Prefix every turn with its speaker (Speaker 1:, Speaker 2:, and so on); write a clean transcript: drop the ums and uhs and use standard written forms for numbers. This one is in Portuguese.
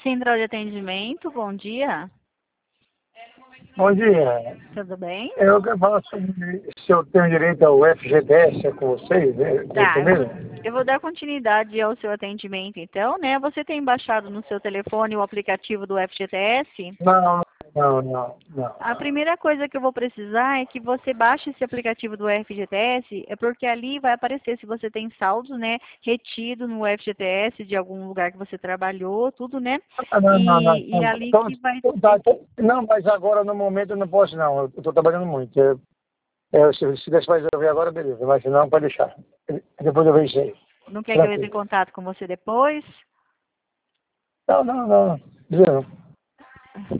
Speaker 1: Central de atendimento, bom dia.
Speaker 2: Bom dia.
Speaker 1: Tudo bem?
Speaker 2: Eu quero falar sobre se eu tenho direito ao FGTS com vocês, é
Speaker 1: Tá,
Speaker 2: isso mesmo?
Speaker 1: eu vou dar continuidade ao seu atendimento, então, né? Você tem baixado no seu telefone o aplicativo do FGTS?
Speaker 2: Não.
Speaker 1: A primeira coisa que eu vou precisar é que você baixe esse aplicativo do FGTS, é porque ali vai aparecer se você tem saldos, né, retido no FGTS de algum lugar que você trabalhou, tudo, né? E ali
Speaker 2: Então,
Speaker 1: que vai
Speaker 2: não, mas agora no momento eu não posso não. Eu estou trabalhando muito. Se der para resolver agora, beleza. Mas se não, pode deixar. Depois eu vejo isso aí.
Speaker 1: Não quer que eu entre em
Speaker 2: Tranquilo.
Speaker 1: contato com você depois?
Speaker 2: Não. Não.